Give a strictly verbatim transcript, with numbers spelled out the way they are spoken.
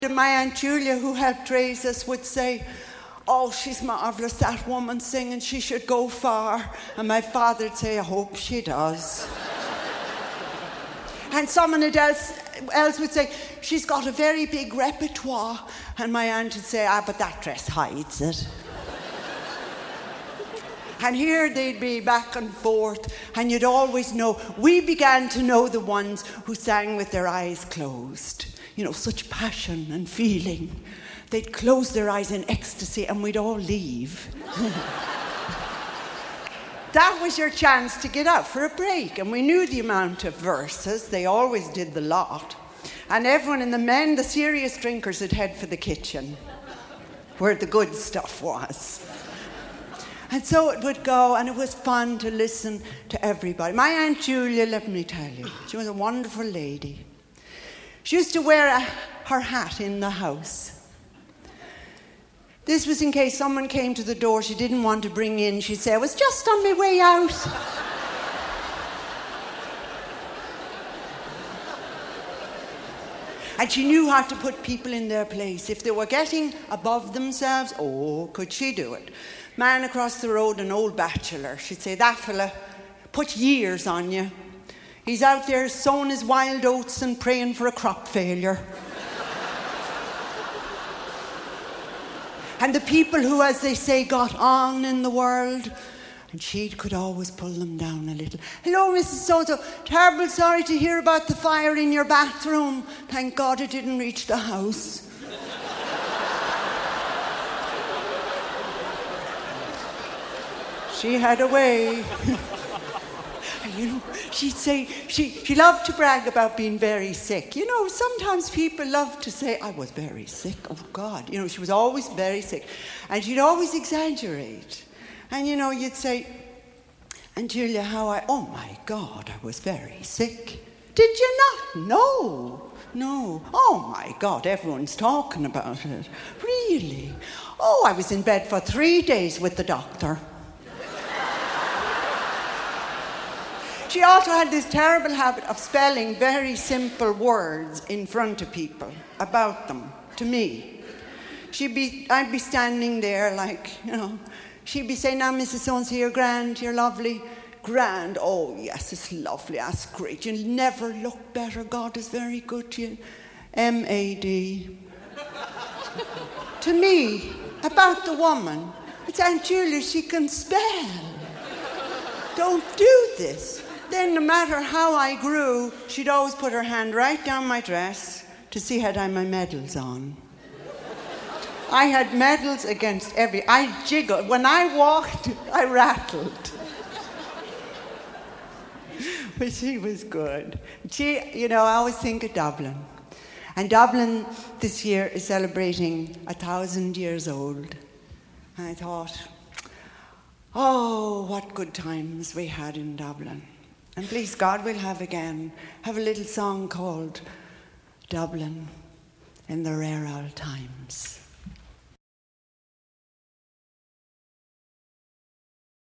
My Aunt Julia, who helped raise us, would say, "Oh, she's marvellous, that woman singing, she should go far." And my father would say, "I hope she does." And someone else, else would say, "She's got a very big repertoire." And my aunt would say, "Ah, but that dress hides it." And here they'd be back and forth, and you'd always know. We began to know the ones who sang with their eyes closed. You know, such passion and feeling. They'd close their eyes in ecstasy and we'd all leave. That was your chance to get out for a break. And we knew the amount of verses. They always did the lot. And everyone, and the men, the serious drinkers, would head for the kitchen, where the good stuff was. And so it would go, and it was fun to listen to everybody. My Aunt Julia, let me tell you, she was a wonderful lady. She used to wear a, her hat in the house. This was in case someone came to the door she didn't want to bring in. She'd say, "I was just on my way out." And she knew how to put people in their place. If they were getting above themselves, oh, could she do it? Man across the road, an old bachelor, she'd say, "That fella put years on you. He's out there sowing his wild oats and praying for a crop failure." And the people who, as they say, got on in the world, and she could always pull them down a little. "Hello, Missus So-and-so. Terrible sorry to hear about the fire in your bathroom. Thank God it didn't reach the house." She had a way. And you know, she'd say, she, she loved to brag about being very sick. You know, sometimes people love to say, "I was very sick." Oh, God. You know, she was always very sick. And she'd always exaggerate. And, you know, you'd say, "Aunt Julia, how I... Oh, my God, I was very sick." "Did you not?" "No, no." "Oh, my God, everyone's talking about it." "Really?" "Oh, I was in bed for three days with the doctor." She also had this terrible habit of spelling very simple words in front of people, about them, to me. She'd be, I'd be standing there like, you know, she'd be saying, "Now, Missus So-and-so, you're grand, you're lovely." "Grand? Oh, yes, it's lovely, that's great. You never look better, God is very good to you." M A D. To me, about the woman, it's "Aunt Julia, she can spell. Don't do this." Then, no matter how I grew, she'd always put her hand right down my dress to see had I my medals on. I had medals against every... I jiggled. When I walked, I rattled. But she was good. She, you know, I always think of Dublin. And Dublin this year is celebrating a thousand years old. And I thought, oh, what good times we had in Dublin. And please God, we'll have again, have a little song called Dublin in the Rare Old Times.